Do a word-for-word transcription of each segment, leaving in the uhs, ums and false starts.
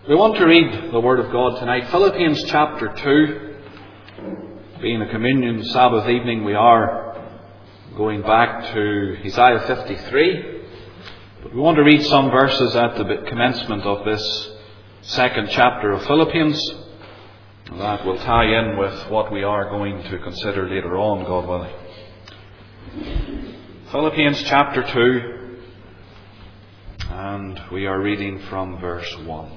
We want to read the Word of God tonight. Philippians chapter two. Being a communion Sabbath evening, we are going back to Isaiah fifty-three. But we want to read some verses at the commencement of this second chapter of Philippians. That will tie in with what we are going to consider later on, God willing. Philippians chapter two. And we are reading from verse one.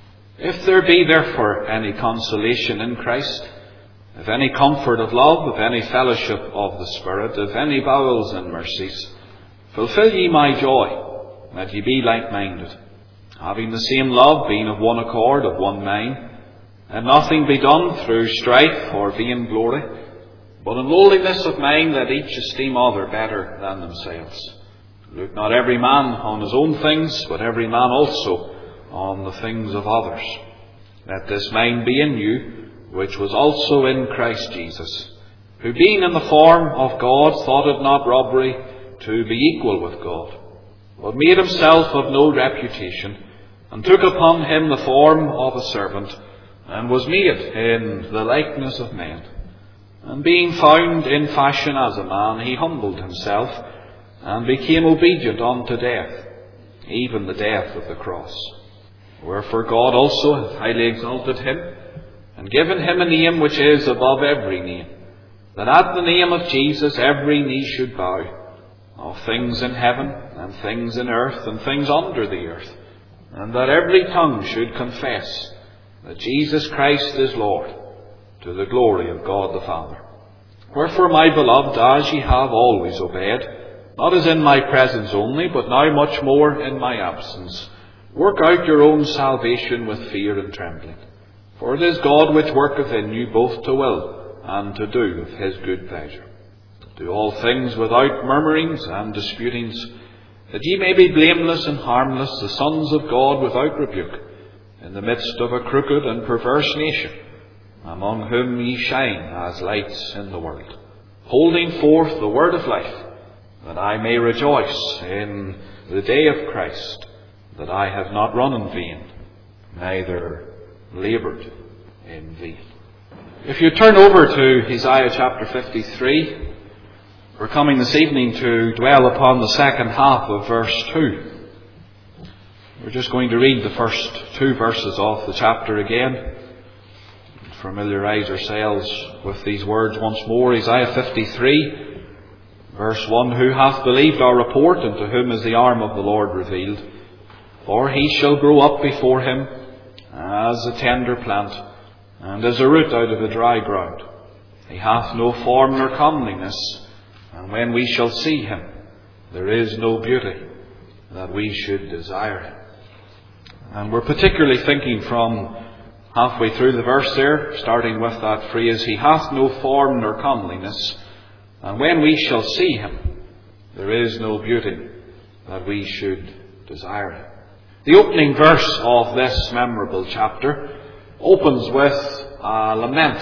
If there be therefore any consolation in Christ, if any comfort of love, if any fellowship of the Spirit, if any bowels and mercies, fulfill ye my joy, that ye be like-minded, having the same love, being of one accord, of one mind, and nothing be done through strife or vain glory, but in lowliness of mind let each esteem other better than themselves. Look not every man on his own things, but every man also on the things of others. Let this mind be in you, which was also in Christ Jesus, who being in the form of God thought it not robbery to be equal with God, but made himself of no reputation, and took upon him the form of a servant, and was made in the likeness of men. And being found in fashion as a man, he humbled himself, and became obedient unto death, even the death of the cross. Wherefore God also hath highly exalted him, and given him a name which is above every name, that at the name of Jesus every knee should bow, of things in heaven, and things in earth, and things under the earth, and that every tongue should confess that Jesus Christ is Lord, to the glory of God the Father. Wherefore, my beloved, as ye have always obeyed, not as in my presence only, but now much more in my absence, work out your own salvation with fear and trembling. For it is God which worketh in you both to will and to do of his good pleasure. Do all things without murmurings and disputings, that ye may be blameless and harmless, the sons of God without rebuke, in the midst of a crooked and perverse nation, among whom ye shine as lights in the world, holding forth the word of life, that I may rejoice in the day of Christ, that I have not run in vain, neither laboured in vain. If you turn over to Isaiah chapter fifty-three, we're coming this evening to dwell upon the second half of verse two. We're just going to read the first two verses of the chapter again, familiarise ourselves with these words once more. Isaiah fifty-three, verse one, Who hath believed our report, and to whom is the arm of the Lord revealed? For he shall grow up before him as a tender plant, and as a root out of a dry ground. He hath no form nor comeliness, and when we shall see him, there is no beauty that we should desire him. And we're particularly thinking from halfway through the verse there, starting with that phrase, He hath no form nor comeliness, and when we shall see him, there is no beauty that we should desire him. The opening verse of this memorable chapter opens with a lament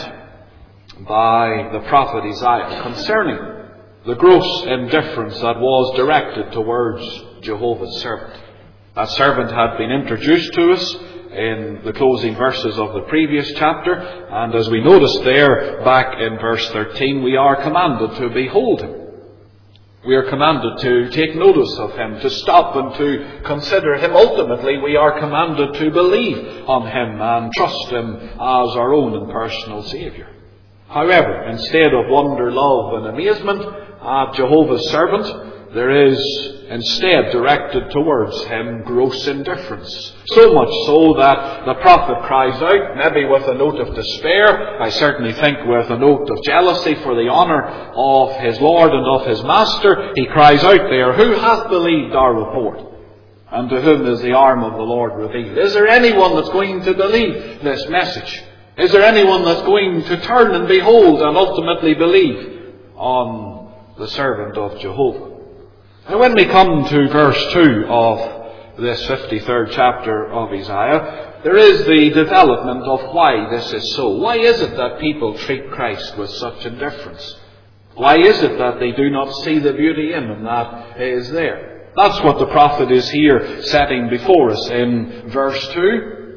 by the prophet Isaiah concerning the gross indifference that was directed towards Jehovah's servant. That servant had been introduced to us in the closing verses of the previous chapter, and as we noticed there back in verse thirteen, we are commanded to behold him. We are commanded to take notice of him, to stop and to consider him. Ultimately, we are commanded to believe on him and trust him as our own and personal Saviour. However, instead of wonder, love and amazement at Jehovah's servant, there is instead directed towards him gross indifference. So much so that the prophet cries out, maybe with a note of despair, I certainly think with a note of jealousy for the honour of his Lord and of his Master. He cries out there, Who hath believed our report? And to whom is the arm of the Lord revealed? Is there anyone that's going to believe this message? Is there anyone that's going to turn and behold and ultimately believe on the servant of Jehovah? And when we come to verse two of this fifty-third chapter of Isaiah, there is the development of why this is so. Why is it that people treat Christ with such indifference? Why is it that they do not see the beauty in him that is there? That's what the prophet is here setting before us in verse two.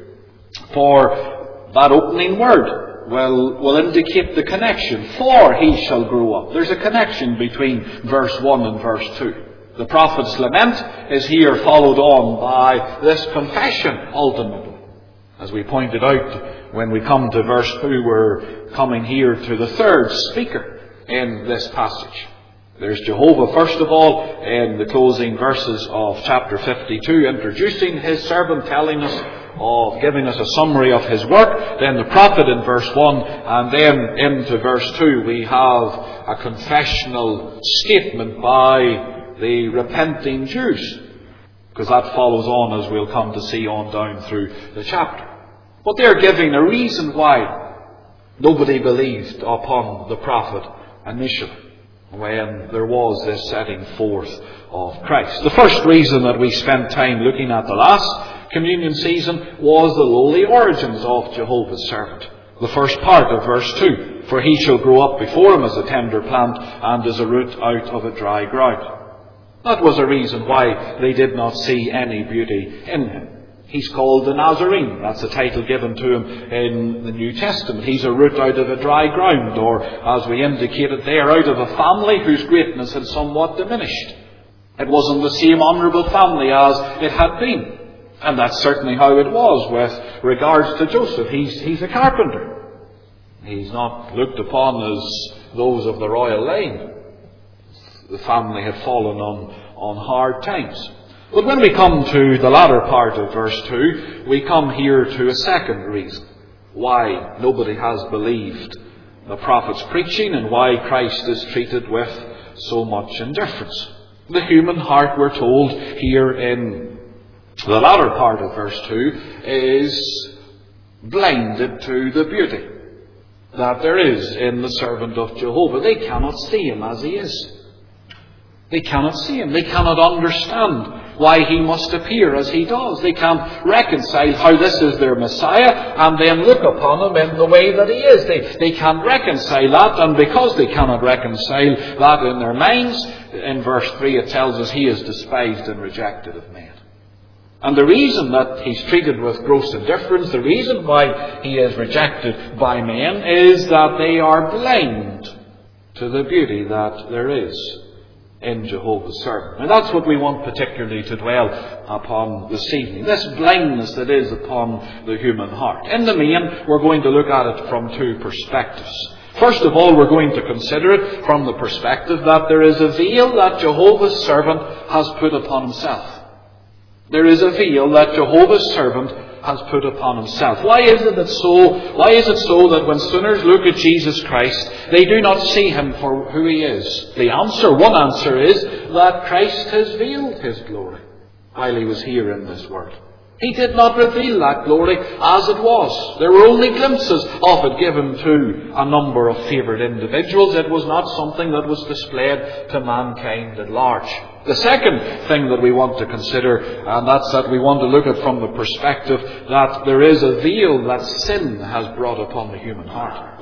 For that opening word will, will indicate the connection. For he shall grow up. There's a connection between verse one and verse two. The prophet's lament is here followed on by this confession, ultimately. As we pointed out, when we come to verse two, we're coming here to the third speaker in this passage. There's Jehovah, first of all, in the closing verses of chapter fifty-two, introducing his servant, telling us of, giving us a summary of his work. Then the prophet in verse one, and then into verse two, we have a confessional statement by the repenting Jews, because that follows on, as we'll come to see on down through the chapter. But they're giving a reason why nobody believed upon the prophet initially, when there was this setting forth of Christ. The first reason that we spent time looking at the last communion season was the lowly origins of Jehovah's servant. The first part of verse two, for he shall grow up before him as a tender plant and as a root out of a dry ground. That was a reason why they did not see any beauty in him. He's called the Nazarene. That's the title given to him in the New Testament. He's a root out of a dry ground, or as we indicated there, out of a family whose greatness had somewhat diminished. It wasn't the same honourable family as it had been. And that's certainly how it was with regards to Joseph. He's, he's a carpenter. He's not looked upon as those of the royal line. The family had fallen on, on hard times. But when we come to the latter part of verse two, we come here to a second reason why nobody has believed the prophet's preaching and why Christ is treated with so much indifference. The human heart, we're told here in the latter part of verse two, is blinded to the beauty that there is in the servant of Jehovah. They cannot see him as he is. They cannot see him. They cannot understand why he must appear as he does. They can't reconcile how this is their Messiah and then look upon him in the way that he is. They, they can't reconcile that, and because they cannot reconcile that in their minds, in verse three it tells us he is despised and rejected of men. And the reason that he's treated with gross indifference, the reason why he is rejected by men, is that they are blind to the beauty that there is in Jehovah's servant. And that's what we want particularly to dwell upon this evening. This blindness that is upon the human heart. In the main, we're going to look at it from two perspectives. First of all, we're going to consider it from the perspective that there is a veil that Jehovah's servant has put upon himself. There is a veil that Jehovah's servant has put upon himself. Why is it that so? Why is it so that when sinners look at Jesus Christ, they do not see him for who he is? The answer, one answer, is that Christ has veiled his glory while he was here in this world. He did not reveal that glory as it was. There were only glimpses of it given to a number of favoured individuals. It was not something that was displayed to mankind at large. The second thing that we want to consider, and that's that we want to look at from the perspective that there is a veil that sin has brought upon the human heart.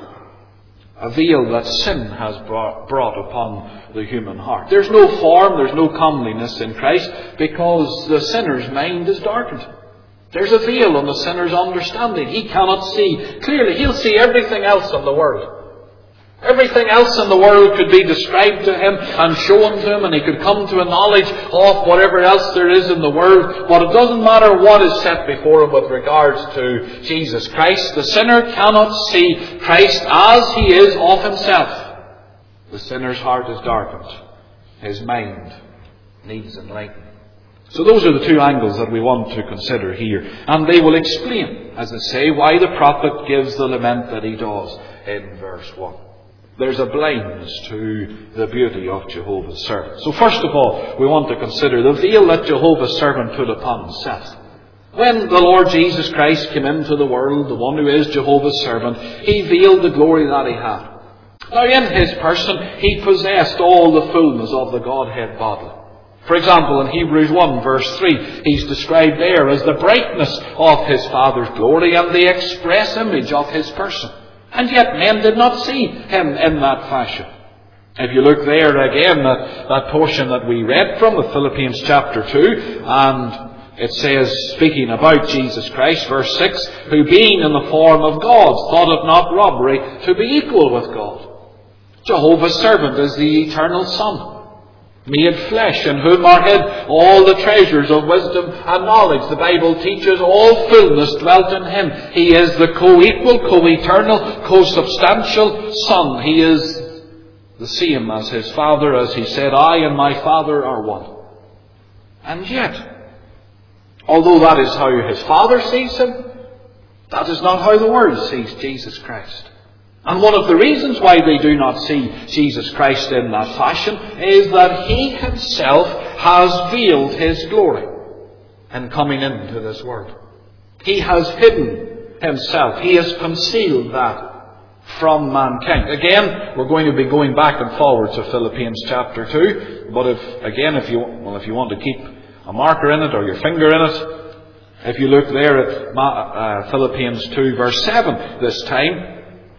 A veil that sin has brought, brought upon the human heart. There's no form, there's no comeliness in Christ because the sinner's mind is darkened. There's a veil on the sinner's understanding. He cannot see clearly. He'll see everything else in the world. Everything else in the world could be described to him and shown to him, and he could come to a knowledge of whatever else there is in the world. But it doesn't matter what is set before him with regards to Jesus Christ. The sinner cannot see Christ as he is of himself. The sinner's heart is darkened. His mind needs enlightening. So those are the two angles that we want to consider here. And they will explain, as I say, why the prophet gives the lament that he does in verse one. There's a blindness to the beauty of Jehovah's servant. So first of all, we want to consider the veil that Jehovah's servant put upon himself. When the Lord Jesus Christ came into the world, the one who is Jehovah's servant, he veiled the glory that he had. Now in his person, he possessed all the fullness of the Godhead bodily. For example, in Hebrews one verse three, he's described there as the brightness of his Father's glory and the express image of his person. And yet men did not see him in that fashion. If you look there again at that portion that we read from, of Philippians chapter two, and It says, speaking about Jesus Christ, verse six, who being in the form of God, thought it not robbery to be equal with God. Jehovah's servant is the eternal Son, made flesh, in whom are hid all the treasures of wisdom and knowledge. The Bible teaches all fullness dwelt in him. He is the co-equal, co-eternal, co-substantial Son. He is the same as his Father, as he said, I and my Father are one. And yet, although that is how his Father sees him, that is not how the world sees Jesus Christ. And one of the reasons why they do not see Jesus Christ in that fashion is that he himself has veiled his glory in coming into this world. He has hidden himself. He has concealed that from mankind. Again, we're going to be going back and forward to Philippians chapter two. But if, again, if you, well, if you want to keep a marker in it or your finger in it, if you look there at uh, Philippians two verse seven this time,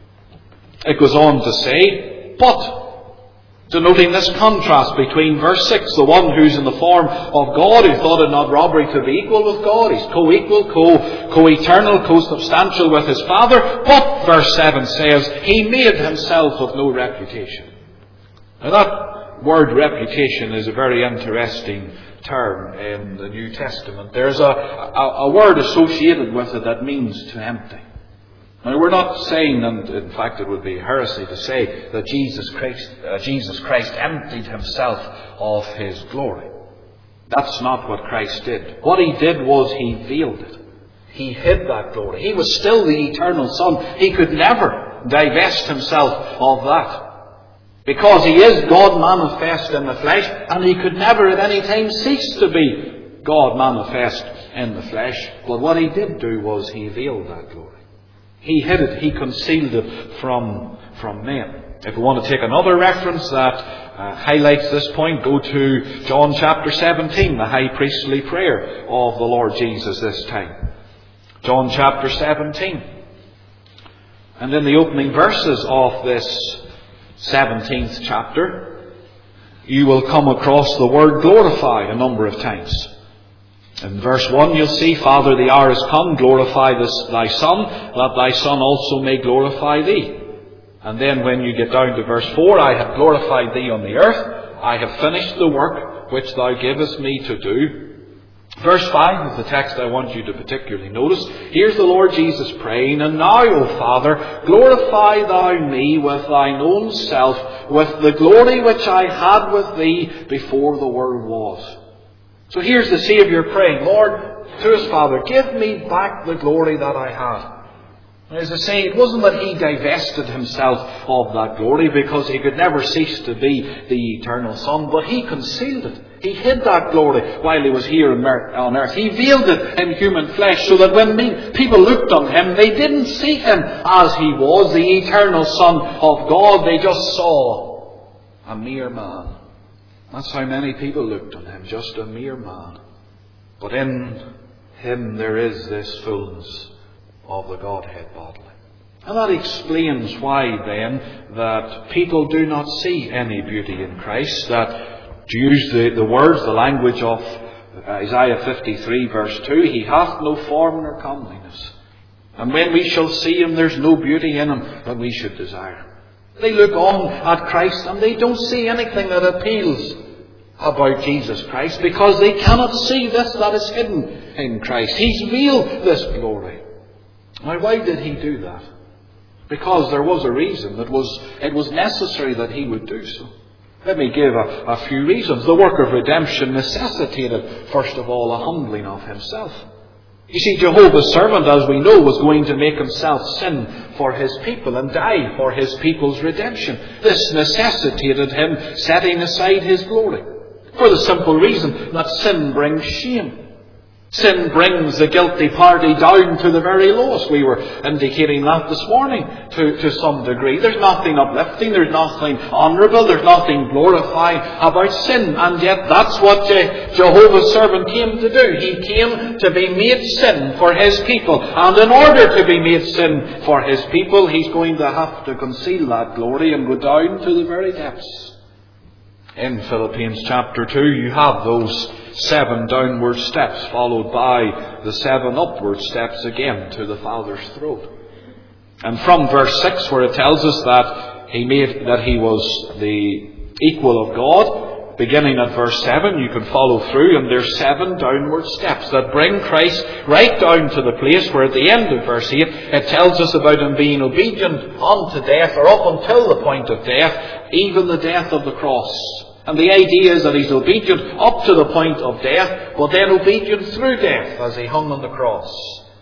it goes on to say, but, denoting this contrast between verse six, the one who's in the form of God, who thought it not robbery to be equal with God, he's co-equal, co, co-eternal, co-substantial with his Father, but, verse seven says, he made himself of no reputation. Now that word reputation is a very interesting term in the New Testament. There's a, a, a word associated with it that means to empty. Now, we're not saying, and in fact it would be heresy to say, that Jesus Christ, uh, Jesus Christ emptied himself of his glory. That's not what Christ did. What he did was he veiled it. He hid that glory. He was still the eternal Son. He could never divest himself of that. Because he is God manifest in the flesh, and he could never at any time cease to be God manifest in the flesh. But what he did do was he veiled that glory. He hid it, he concealed it from, from men. If we want to take another reference that uh, highlights this point, go to John chapter seventeen, the high priestly prayer of the Lord Jesus this time. John chapter seventeen. And in the opening verses of this seventeenth chapter, you will come across the word glorified a number of times. In verse one you'll see, Father, the hour is come, glorify this, thy Son, that thy Son also may glorify thee. And then when you get down to verse four, I have glorified thee on the earth, I have finished the work which thou givest me to do. Verse five is the text I want you to particularly notice. Here's the Lord Jesus praying, and now, O Father, glorify thou me with thine own self, with the glory which I had with thee before the world was. So here's the Saviour praying, Lord, to his Father, give me back the glory that I had. As I say, it wasn't that he divested himself of that glory because he could never cease to be the eternal Son, but he concealed it. He hid that glory while he was here on earth. He veiled it in human flesh so that when people looked on him, they didn't see him as he was, the eternal Son of God. They just saw a mere man. That's how many people looked on him, just a mere man. But in him there is this fullness of the Godhead bodily. And that explains why then that people do not see any beauty in Christ, that to use the, the words, the language of Isaiah fifty-three verse two, he hath no form nor comeliness. And when we shall see him, there's no beauty in him that we should desire. They look on at Christ and they don't see anything that appeals about Jesus Christ because they cannot see this that is hidden in Christ. He's veiled this glory. Now, why did he do that? Because there was a reason. It was, it was necessary that he would do so. Let me give a, a few reasons. The work of redemption necessitated, first of all, a humbling of himself. You see, Jehovah's servant, as we know, was going to make himself sin for his people and die for his people's redemption. This necessitated him setting aside his glory. For the simple reason that sin brings shame. Sin brings the guilty party down to the very lowest. We were indicating that this morning to, to some degree. There's nothing uplifting, there's nothing honourable, there's nothing glorifying about sin. And yet that's what Je- Jehovah's servant came to do. He came to be made sin for his people. And in order to be made sin for his people, he's going to have to conceal that glory and go down to the very depths. In Philippians chapter two, you have those seven downward steps followed by the seven upward steps again to the Father's throne. And from verse six, where it tells us that he made that he was the equal of God, beginning at verse seven, you can follow through, and there's seven downward steps that bring Christ right down to the place where at the end of verse eight it tells us about him being obedient unto death, or up until the point of death, even the death of the cross. And the idea is that he's obedient up to the point of death, but then obedient through death as he hung on the cross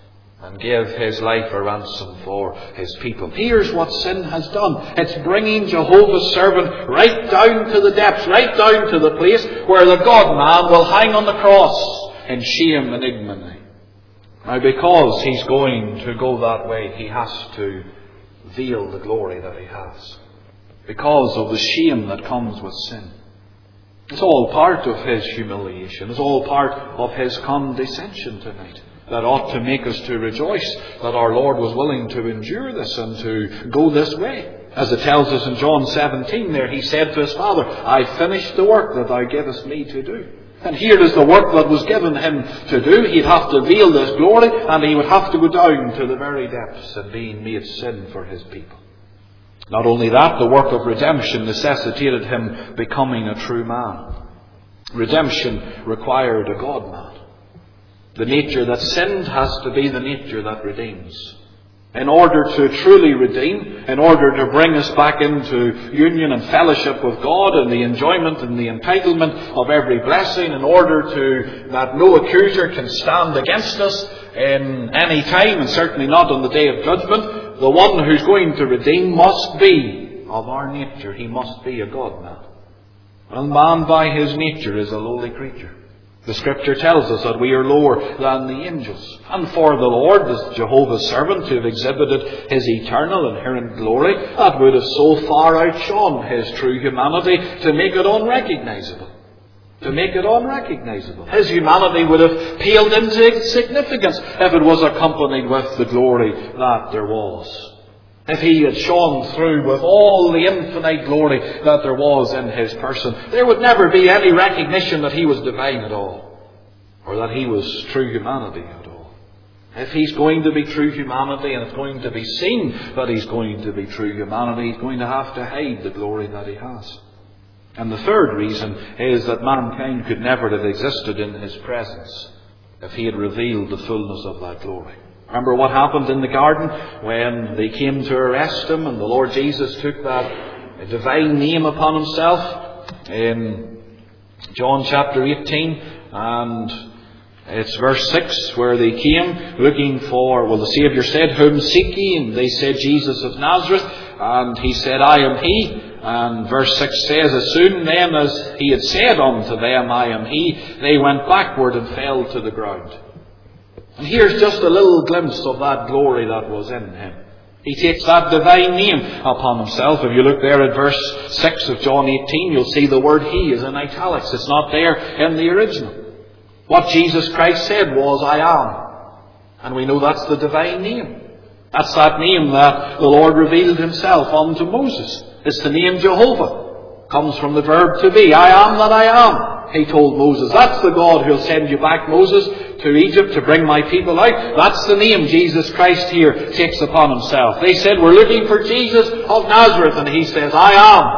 and gave his life a ransom for his people. Here's what sin has done. It's bringing Jehovah's servant right down to the depths, right down to the place where the God-man will hang on the cross in shame and ignominy. Now, because he's going to go that way, he has to veil the glory that he has, because of the shame that comes with sin. It's all part of his humiliation. It's all part of his condescension tonight, that ought to make us to rejoice that our Lord was willing to endure this and to go this way. As it tells us in John seventeen there, he said to his Father, I finished the work that thou gavest me to do. And here is the work that was given him to do. He'd have to veil this glory, and he would have to go down to the very depths of being made sin for his people. Not only that, the work of redemption necessitated him becoming a true man. Redemption required a God-man. The nature that sinned has to be the nature that redeems. In order to truly redeem, in order to bring us back into union and fellowship with God and the enjoyment and the entitlement of every blessing, in order to that no accuser can stand against us in any time, and certainly not on the day of judgment, the one who's going to redeem must be of our nature. He must be a God-man. And man by his nature is a lowly creature. The Scripture tells us that we are lower than the angels. And for the Lord, as Jehovah's servant, to have exhibited his eternal inherent glory, that would have so far outshone his true humanity to make it unrecognizable. To make it unrecognizable. His humanity would have paled into insignificance if it was accompanied with the glory that there was. If he had shone through with all the infinite glory that there was in his person, there would never be any recognition that he was divine at all, or that he was true humanity at all. If he's going to be true humanity, and it's going to be seen that he's going to be true humanity, he's going to have to hide the glory that he has. And the third reason is that mankind could never have existed in his presence if he had revealed the fullness of that glory. Remember what happened in the garden when they came to arrest him, and the Lord Jesus took that divine name upon himself in John chapter eighteen, and it's verse six where they came looking for, well, the Saviour said, whom seek ye? And they said, Jesus of Nazareth. And he said, I am he. And verse six says, as soon then as he had said unto them, I am he, they went backward and fell to the ground. And here's just a little glimpse of that glory that was in him. He takes that divine name upon himself. If you look there at verse six of John eighteen, you'll see the word he is in italics. It's not there in the original. What Jesus Christ said was, I am. And we know that's the divine name. That's that name that the Lord revealed himself unto Moses. It's the name Jehovah. Comes from the verb to be. I am that I am, he told Moses. That's the God who'll send you back, Moses, to Egypt to bring my people out. That's the name Jesus Christ here takes upon himself. They said, we're looking for Jesus of Nazareth. And he says, I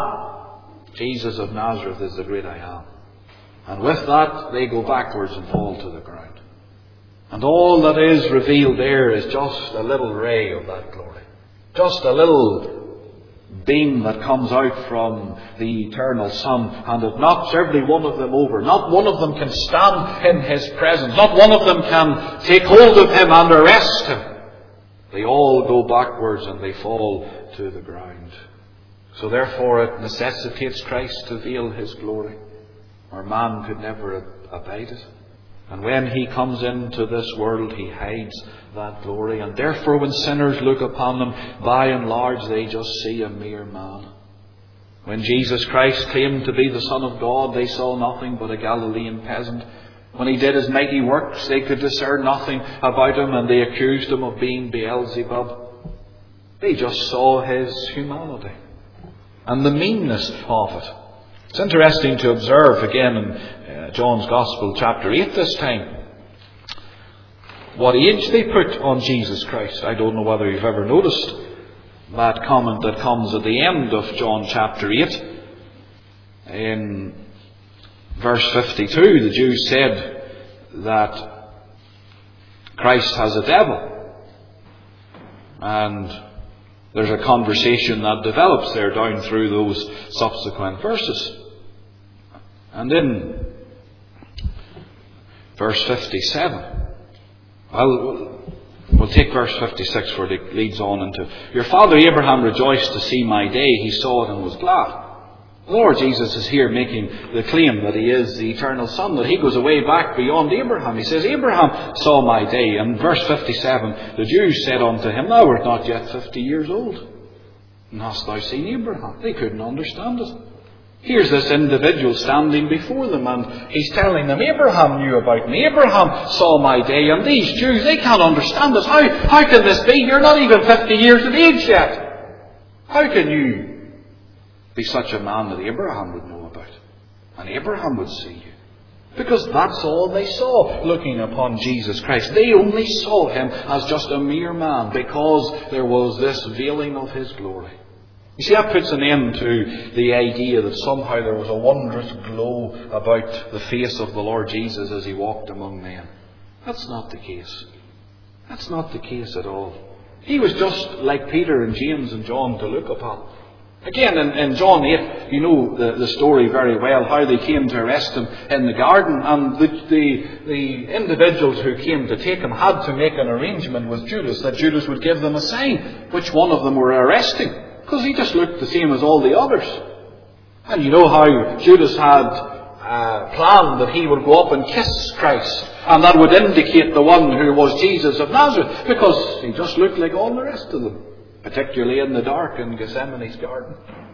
am. Jesus of Nazareth is the great I am. And with that, they go backwards and fall to the ground. And all that is revealed there is just a little ray of that glory. Just a little beam that comes out from the eternal Son, and it knocks every one of them over. Not one of them can stand in his presence. Not one of them can take hold of him and arrest him. They all go backwards and they fall to the ground. So therefore it necessitates Christ to veil his glory, or man could never abide it. And when he comes into this world, he hides that glory. And therefore, when sinners look upon him, by and large, they just see a mere man. When Jesus Christ claimed to be the Son of God, they saw nothing but a Galilean peasant. When he did his mighty works, they could discern nothing about him, and they accused him of being Beelzebub. They just saw his humanity and the meanness of it. It's interesting to observe again in uh, John's Gospel, chapter eight this time, what age they put on Jesus Christ. I don't know whether you've ever noticed that comment that comes at the end of John chapter eight. In verse fifty-two, the Jews said that Christ has a devil. And there's a conversation that develops there down through those subsequent verses. And in verse fifty-seven, well, we'll take verse fifty-six where it leads on into, your father Abraham rejoiced to see my day. He saw it and was glad. The Lord Jesus is here making the claim that he is the eternal Son, that he goes away back beyond Abraham. He says, Abraham saw my day. And verse fifty-seven, the Jews said unto him, thou art not yet fifty years old, and hast thou seen Abraham? They couldn't understand it. Here's this individual standing before them, and he's telling them, Abraham knew about me. Abraham saw my day. And these Jews, they can't understand this. How, how can this be? You're not even fifty years of age yet. How can you be such a man that Abraham would know about, and Abraham would see you? Because that's all they saw looking upon Jesus Christ. They only saw him as just a mere man, because there was this veiling of his glory. You see, that puts an end to the idea that somehow there was a wondrous glow about the face of the Lord Jesus as he walked among men. That's not the case. That's not the case at all. He was just like Peter and James and John to look upon. Again, in, in John eight, you know the, the story very well, how they came to arrest him in the garden, and the, the, the individuals who came to take him had to make an arrangement with Judas, that Judas would give them a sign which one of them were arresting, because he just looked the same as all the others. And you know how Judas had uh, planned that he would go up and kiss Christ, and that would indicate the one who was Jesus of Nazareth, because he just looked like all the rest of them, particularly in the dark in Gethsemane's garden.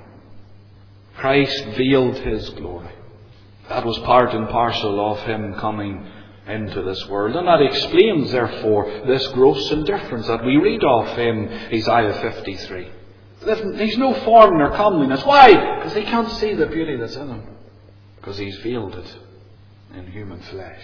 Christ veiled his glory. That was part and parcel of him coming into this world. And that explains, therefore, this gross indifference that we read of in Isaiah fifty-three. There's no form nor comeliness. Why? Because they can't see the beauty that's in him. Because he's veiled it in human flesh.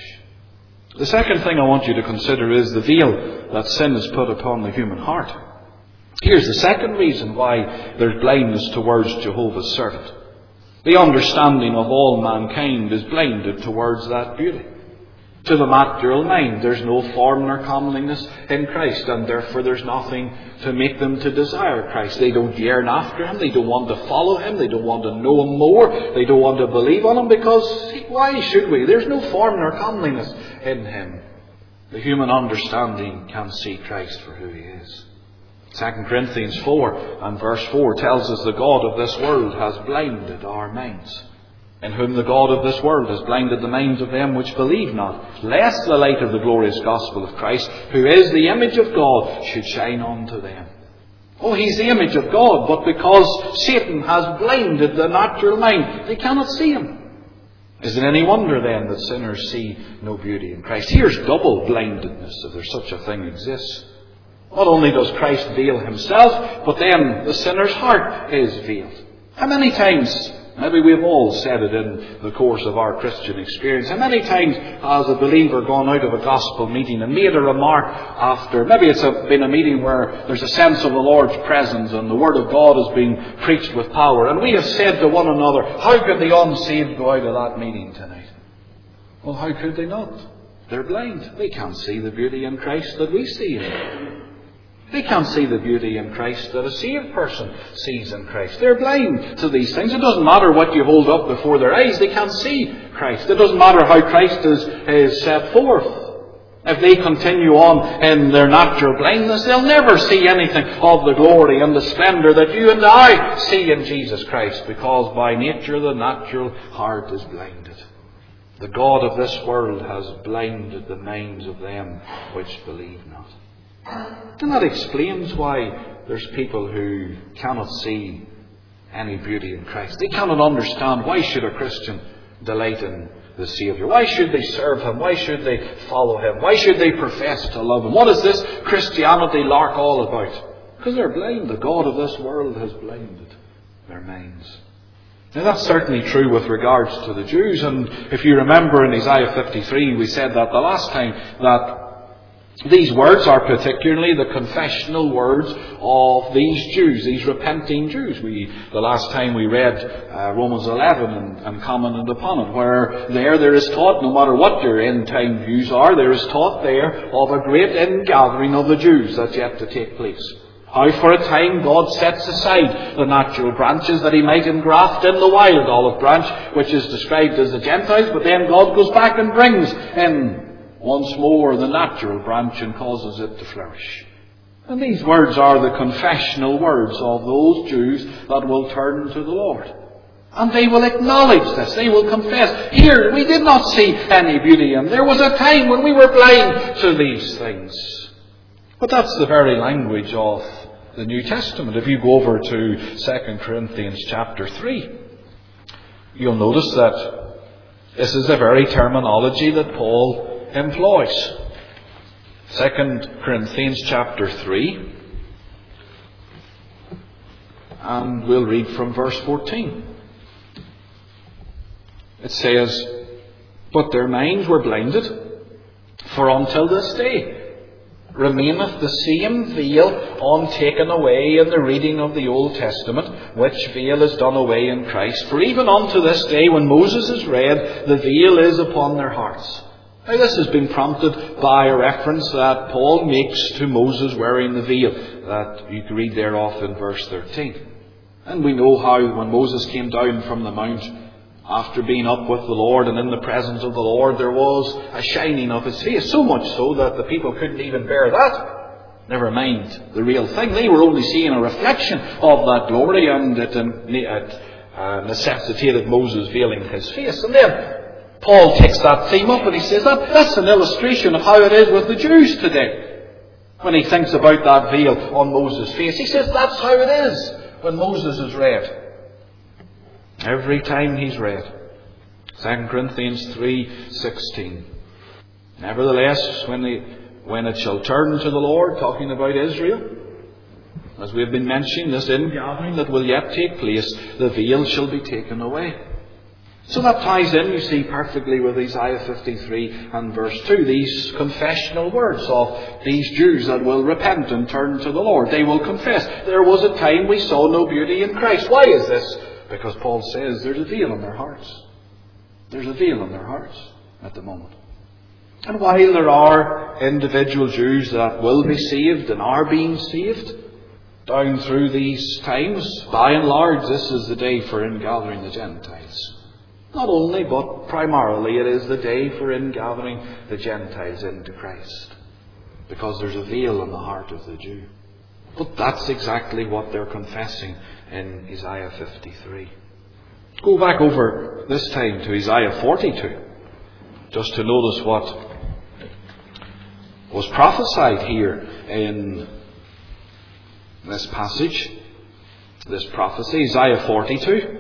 The second thing I want you to consider is the veil that sin has put upon the human heart. Here's the second reason why there's blindness towards Jehovah's servant. The understanding of all mankind is blinded towards that beauty. To the natural mind, there's no form nor comeliness in Christ, and therefore there's nothing to make them to desire Christ. They don't yearn after him, they don't want to follow him, they don't want to know him more, they don't want to believe on him, because why should we? There's no form nor comeliness in him. The human understanding can see Christ for who he is. Second Corinthians four and verse four tells us the God of this world has blinded our minds. In whom the God of this world has blinded the minds of them which believe not, lest the light of the glorious gospel of Christ, who is the image of God, should shine unto them. Oh, he's the image of God, but because Satan has blinded the natural mind, they cannot see him. Is it any wonder then that sinners see no beauty in Christ? Here's double blindedness, if there's such a thing exists. Not only does Christ veil himself, but then the sinner's heart is veiled. How many times, maybe we've all said it in the course of our Christian experience, how many times has a believer gone out of a gospel meeting and made a remark after, maybe it's a, been a meeting where there's a sense of the Lord's presence and the Word of God is being preached with power, and we have said to one another, how could the unsaved go out of that meeting tonight? Well, how could they not? They're blind. They can't see the beauty in Christ that we see in him. They can't see the beauty in Christ that a saved person sees in Christ. They're blind to these things. It doesn't matter what you hold up before their eyes. They can't see Christ. It doesn't matter how Christ is, is set forth. If they continue on in their natural blindness, they'll never see anything of the glory and the splendour that you and I see in Jesus Christ, because by nature the natural heart is blinded. The God of this world has blinded the minds of them which believe not. And that explains why there's people who cannot see any beauty in Christ. They cannot understand, why should a Christian delight in the Saviour? Why should they serve him? Why should they follow him? Why should they profess to love him? What is this Christianity lark all about? Because they're blind. The God of this world has blinded their minds. Now that's certainly true with regards to the Jews, and if you remember in Isaiah fifty-three we said that the last time that these words are particularly the confessional words of these Jews, these repenting Jews. We, the last time we read uh, Romans eleven and, and commented upon it, where there there is taught, no matter what your end time views are, there is taught there of a great ingathering of the Jews that's yet to take place. How for a time God sets aside the natural branches that He might engraft in the wild olive branch, which is described as the Gentiles, but then God goes back and brings in once more the natural branch and causes it to flourish. And these words are the confessional words of those Jews that will turn to the Lord. And they will acknowledge this. They will confess, here we did not see any beauty, and there was a time when we were blind to these things. But that's the very language of the New Testament. If you go over to Second Corinthians chapter three, you'll notice that this is the very terminology that Paul employs. Second Corinthians chapter three, and we'll read from verse fourteen. It says, "But their minds were blinded, for until this day remaineth the same veil untaken away in the reading of the Old Testament, which veil is done away in Christ. For even unto this day, when Moses is read, the veil is upon their hearts." Now this has been prompted by a reference that Paul makes to Moses wearing the veil, that you can read there off in verse thirteen. And we know how when Moses came down from the mount, after being up with the Lord and in the presence of the Lord, there was a shining of his face, so much so that the people couldn't even bear that. Never mind the real thing. They were only seeing a reflection of that glory, and it, it uh, necessitated Moses veiling his face. And then Paul takes that theme up and he says that that's an illustration of how it is with the Jews today. When he thinks about that veil on Moses' face, he says that's how it is when Moses is read. Every time he's read. Second Corinthians three sixteen. "Nevertheless, when, the, when it shall turn to the Lord," talking about Israel, as we have been mentioning, this ingathering that will yet take place, "the veil shall be taken away." So that ties in, you see, perfectly with Isaiah fifty-three and verse two. These confessional words of these Jews that will repent and turn to the Lord. They will confess, there was a time we saw no beauty in Christ. Why is this? Because Paul says there's a veil in their hearts. There's a veil in their hearts at the moment. And while there are individual Jews that will be saved and are being saved down through these times, by and large this is the day for ingathering the Gentiles. Not only, but primarily it is the day for ingathering the Gentiles into Christ. Because there's a veil in the heart of the Jew. But that's exactly what they're confessing in Isaiah fifty-three. Go back over this time to Isaiah forty-two, just to notice what was prophesied here in this passage, this prophecy, Isaiah forty-two.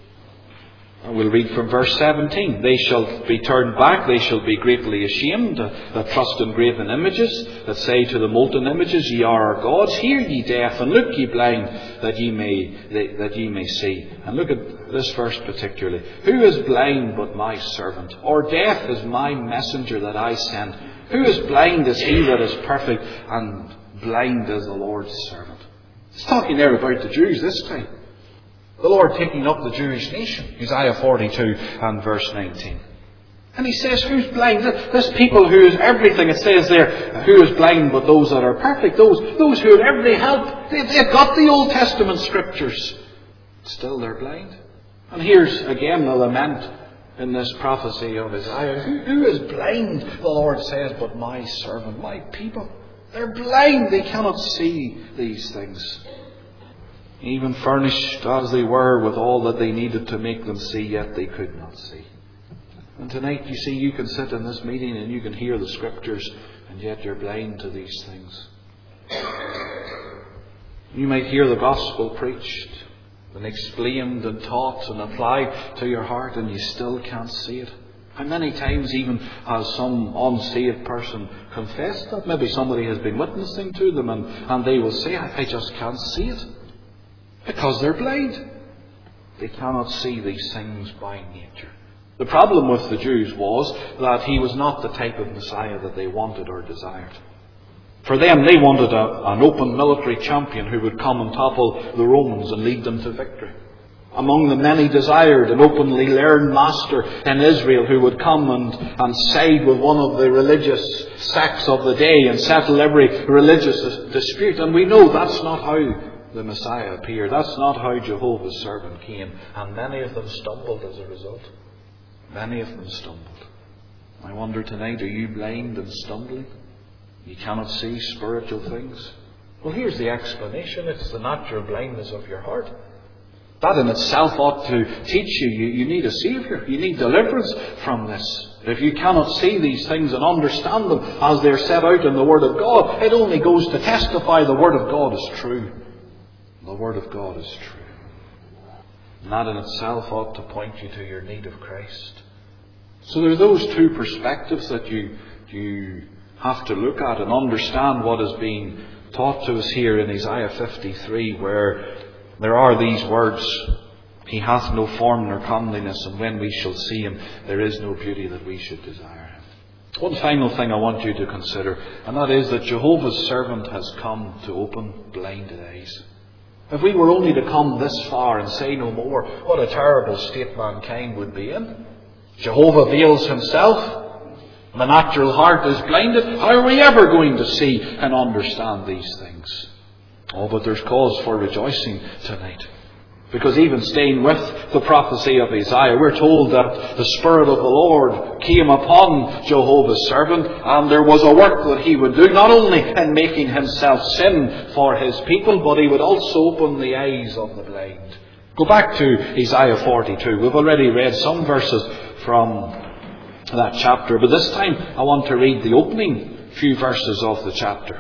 And we'll read from verse seventeen. "They shall be turned back, they shall be greatly ashamed, that trust in graven images, that say to the molten images, Ye are our gods. Hear ye deaf, and look ye blind, that ye may that ye may see." And look at this verse particularly. "Who is blind but my servant? Or deaf is my messenger that I send? Who is blind as he that is perfect, and blind as the Lord's servant?" It's talking there about the Jews this time. The Lord taking up the Jewish nation. Isaiah forty-two and verse nineteen. And he says, who's blind? This people who is everything. It says there, who is blind but those that are perfect. Those, those who have every help. They, they've got the Old Testament scriptures. Still they're blind. And here's again the lament in this prophecy of Isaiah. Who, who is blind, the Lord says, but my servant, my people. They're blind. They cannot see these things. Even furnished as they were with all that they needed to make them see, yet they could not see. And tonight, you see, you can sit in this meeting and you can hear the scriptures, and yet you're blind to these things. You might hear the gospel preached and explained and taught and applied to your heart, and you still can't see it. How many times even has some unsaved person confessed that? Maybe somebody has been witnessing to them, and, and they will say, I, I just can't see it. Because they're blind. They cannot see these things by nature. The problem with the Jews was that he was not the type of Messiah that they wanted or desired. For them, they wanted a, an open military champion who would come and topple the Romans and lead them to victory. Among them, many desired an openly learned master in Israel who would come and, and side with one of the religious sects of the day and settle every religious dispute. And we know that's not how the Messiah appeared. That's not how Jehovah's servant came. And many of them stumbled as a result. Many of them stumbled. I wonder tonight, are you blind and stumbling? You cannot see spiritual things? Well, here's the explanation. It's the natural blindness of your heart. That in itself ought to teach you, you, you need a Saviour. You need deliverance from this. If you cannot see these things and understand them as they're set out in the Word of God, it only goes to testify the Word of God is true. The Word of God is true. And that in itself ought to point you to your need of Christ. So there are those two perspectives that you, you have to look at and understand what is being taught to us here in Isaiah fifty-three, where there are these words, He hath no form nor comeliness, and when we shall see Him, there is no beauty that we should desire Him. One final thing I want you to consider, and that is that Jehovah's servant has come to open blinded eyes. If we were only to come this far and say no more, what a terrible state mankind would be in. Jehovah veils Himself. The natural heart is blinded. How are we ever going to see and understand these things? Oh, but there's cause for rejoicing tonight. Because even staying with the prophecy of Isaiah, we're told that the Spirit of the Lord came upon Jehovah's servant, and there was a work that He would do, not only in making Himself sin for His people, but He would also open the eyes of the blind. Go back to Isaiah forty-two. We've already read some verses from that chapter, but this time I want to read the opening few verses of the chapter.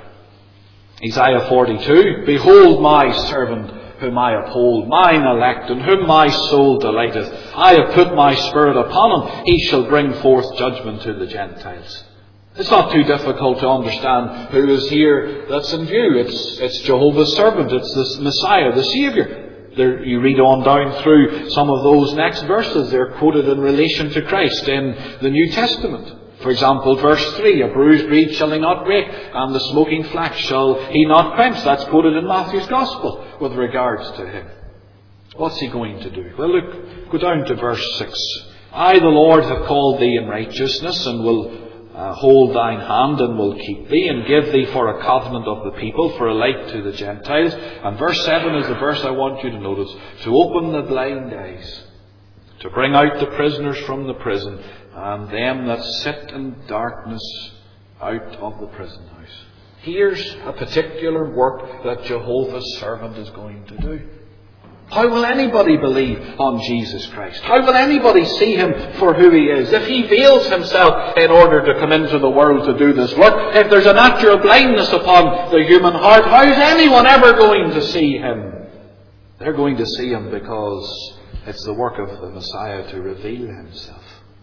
Isaiah forty-two, Behold my servant, whom I uphold, mine elect, in whom my soul delighteth. I have put my Spirit upon Him. He shall bring forth judgment to the Gentiles. It's not too difficult to understand who is here that's in view. It's, it's Jehovah's servant. It's the Messiah, the Saviour. There, you read on down through some of those next verses. They're quoted in relation to Christ in the New Testament. For example, verse three, a bruised reed shall he not break, and the smoking flax shall he not quench. That's quoted in Matthew's Gospel with regards to Him. What's He going to do? Well, look, go down to verse six. I, the Lord, have called thee in righteousness, and will uh, hold thine hand, and will keep thee, and give thee for a covenant of the people, for a light to the Gentiles. And verse seven is the verse I want you to notice. To open the blind eyes, to bring out the prisoners from the prison, and them that sit in darkness out of the prison house. Here's a particular work that Jehovah's servant is going to do. How will anybody believe on Jesus Christ? How will anybody see Him for who He is? If He veils Himself in order to come into the world to do this work, if there's a natural blindness upon the human heart, how is anyone ever going to see Him? They're going to see Him because it's the work of the Messiah to reveal Himself,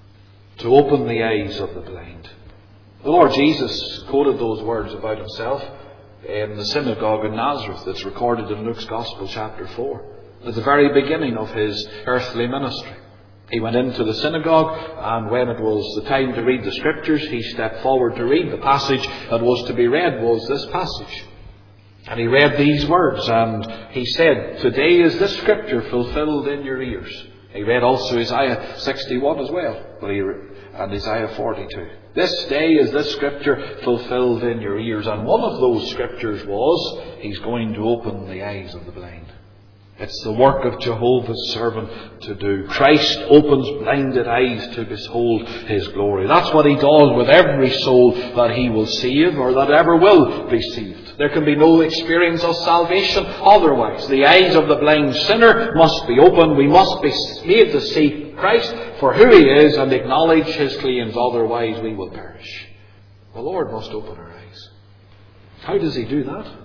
to open the eyes of the blind. The Lord Jesus quoted those words about Himself in the synagogue in Nazareth that's recorded in Luke's Gospel chapter four, at the very beginning of His earthly ministry. He went into the synagogue, and when it was the time to read the Scriptures, He stepped forward to read. The passage that was to be read was this passage. And He read these words, and He said, Today is this Scripture fulfilled in your ears. He read also Isaiah sixty-one as well, and Isaiah forty-two. This day is this Scripture fulfilled in your ears. And one of those Scriptures was, He's going to open the eyes of the blind. It's the work of Jehovah's servant to do. Christ opens blinded eyes to behold His glory. That's what He does with every soul that He will save, or that ever will be saved. There can be no experience of salvation otherwise. The eyes of the blind sinner must be opened. We must be made to see Christ for who He is and acknowledge His claims. Otherwise we will perish. The Lord must open our eyes. How does He do that?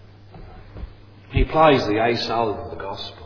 He applies the eye salve of the gospel.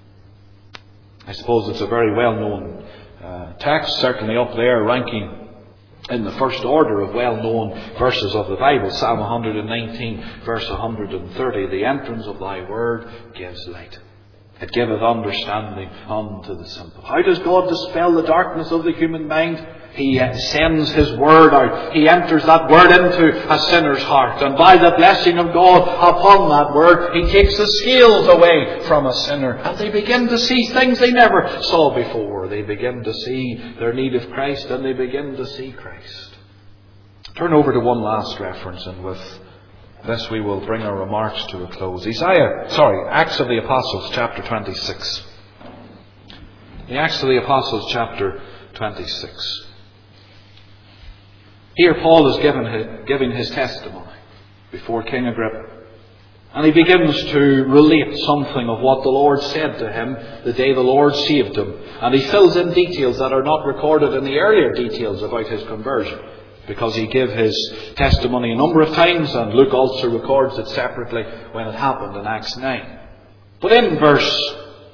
I suppose it's a very well-known uh, text, certainly up there, ranking in the first order of well-known verses of the Bible. Psalm one nineteen, verse one thirty, The entrance of thy word gives light. It giveth understanding unto the simple. How does God dispel the darkness of the human mind? He sends His Word out. He enters that Word into a sinner's heart. And by the blessing of God upon that Word, He takes the scales away from a sinner. And they begin to see things they never saw before. They begin to see their need of Christ, and they begin to see Christ. Turn over to one last reference, and with this we will bring our remarks to a close. Isaiah, sorry, Acts of the Apostles, chapter twenty-six. The Acts of the Apostles, chapter twenty-six. Here Paul is given his, giving his testimony before King Agrippa. And he begins to relate something of what the Lord said to him the day the Lord saved him. And he fills in details that are not recorded in the earlier details about his conversion, because he gave his testimony a number of times, and Luke also records it separately when it happened in Acts nine. But in verse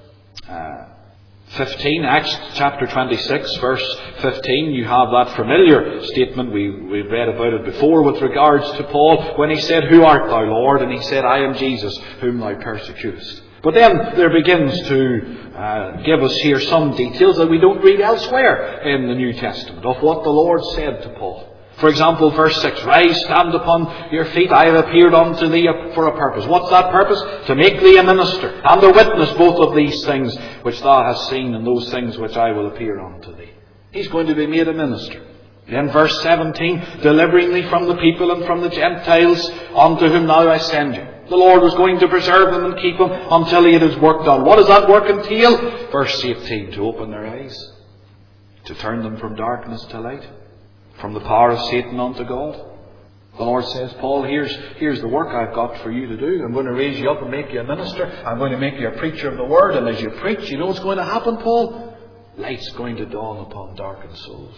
uh, fifteen, Acts chapter twenty-six, verse fifteen, you have that familiar statement. We, we read about it before with regards to Paul when he said, "Who art thou, Lord?" And he said, "I am Jesus, whom thou persecutest." But then there begins to uh, give us here some details that we don't read elsewhere in the New Testament of what the Lord said to Paul. For example, verse six, "Rise, stand upon your feet. I have appeared unto thee for a purpose." What's that purpose? To make thee a minister, and a witness both of these things which thou hast seen, and those things which I will appear unto thee. He's going to be made a minister. Then verse seventeen, "Delivering thee from the people and from the Gentiles, unto whom now I send you." The Lord was going to preserve them and keep them until He had His work done. What does that work entail? Verse eighteen, "To open their eyes, to turn them from darkness to light, from the power of Satan unto God." The Lord says, "Paul, here's, here's the work I've got for you to do. I'm going to raise you up and make you a minister. I'm going to make you a preacher of the Word. And as you preach, you know what's going to happen, Paul? Light's going to dawn upon darkened souls.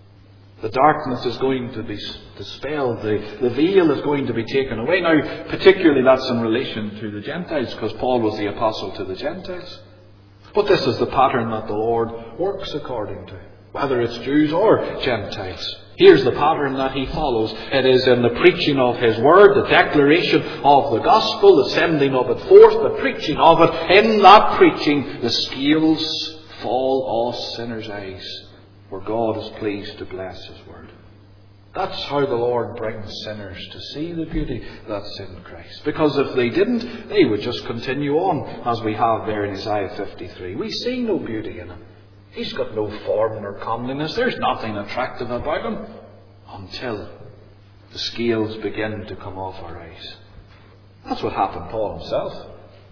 The darkness is going to be dispelled. The, the veil is going to be taken away." Now, particularly that's in relation to the Gentiles, because Paul was the apostle to the Gentiles. But this is the pattern that the Lord works according to, whether it's Jews or Gentiles. Here's the pattern that He follows. It is in the preaching of His Word, the declaration of the gospel, the sending of it forth, the preaching of it. In that preaching, the scales fall off sinners' eyes, where God is pleased to bless His Word. That's how the Lord brings sinners to see the beauty that's in Christ. Because if they didn't, they would just continue on, as we have there in Isaiah fifty-three. We see no beauty in Him. He's got no form nor comeliness. There's nothing attractive about Him, until the scales begin to come off our eyes. That's what happened to Paul himself.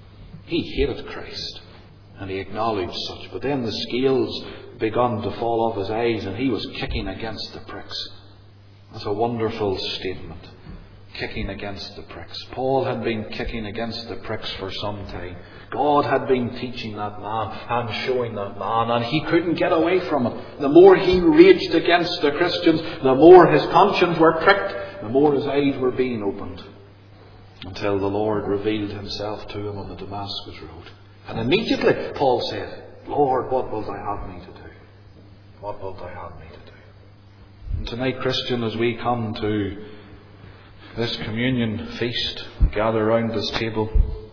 He hated Christ, and he acknowledged such. But then the scales begun to fall off his eyes, and he was kicking against the pricks. That's a wonderful statement. Kicking against the pricks. Paul had been kicking against the pricks for some time. God had been teaching that man and showing that man, and he couldn't get away from it. The more he raged against the Christians, the more his conscience were pricked, the more his eyes were being opened, until the Lord revealed Himself to him on the Damascus road. And immediately Paul said, "Lord, what wilt thou have me to do? What wilt thou have me to do?" And tonight, Christian, as we come to this communion feast, gather round this table,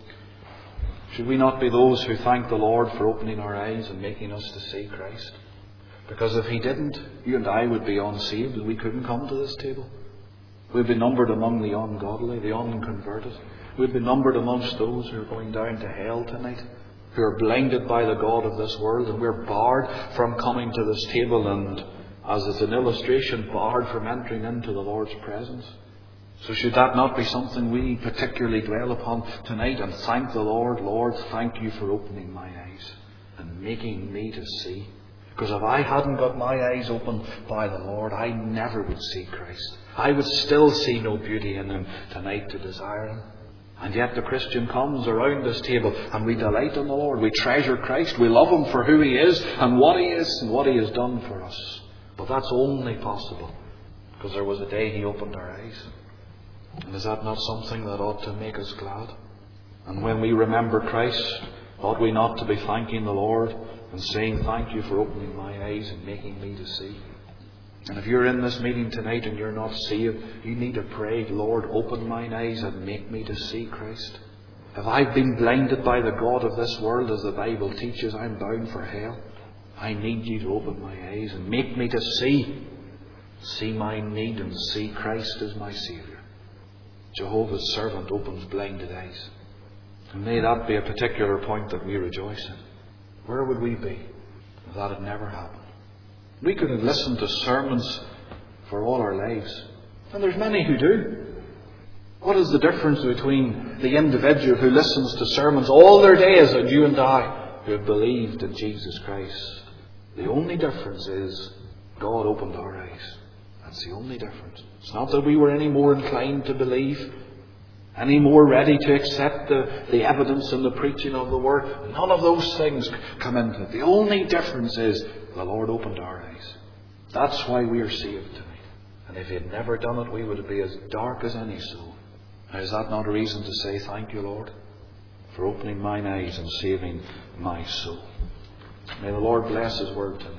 should we not be those who thank the Lord for opening our eyes and making us to see Christ? Because if He didn't, you and I would be unsaved, and we couldn't come to this table. We'd be numbered among the ungodly, the unconverted. We'd be numbered amongst those who are going down to hell tonight, who are blinded by the god of this world, and we're barred from coming to this table, and, as is an illustration, barred from entering into the Lord's presence. So should that not be something we particularly dwell upon tonight, and thank the Lord? "Lord, thank you for opening my eyes and making me to see." Because if I hadn't got my eyes opened by the Lord, I never would see Christ. I would still see no beauty in Him tonight to desire Him. And yet the Christian comes around this table, and we delight in the Lord. We treasure Christ. We love Him for who He is and what He is and what He has done for us. But that's only possible because there was a day He opened our eyes. And is that not something that ought to make us glad? And when we remember Christ, ought we not to be thanking the Lord and saying, "Thank you for opening my eyes and making me to see"? And if you're in this meeting tonight and you're not saved, you need to pray, "Lord, open mine eyes and make me to see Christ." If I've been blinded by the God of this world, as the Bible teaches, I'm bound for hell. I need you to open my eyes and make me to see. See my need and see Christ as my Saviour. Jehovah's servant opens blinded eyes. And may that be a particular point that we rejoice in. Where would we be if that had never happened? We could have listened to sermons for all our lives. And there's many who do. What is the difference between the individual who listens to sermons all their days and you and I who have believed in Jesus Christ? The only difference is God opened our eyes. That's the only difference. It's not that we were any more inclined to believe, any more ready to accept the, the evidence and the preaching of the Word. None of those things come into it. The only difference is the Lord opened our eyes. That's why we are saved tonight. And if He had never done it, we would be as dark as any soul. Now, is that not a reason to say thank you, Lord, for opening mine eyes and saving my soul? May the Lord bless His word tonight.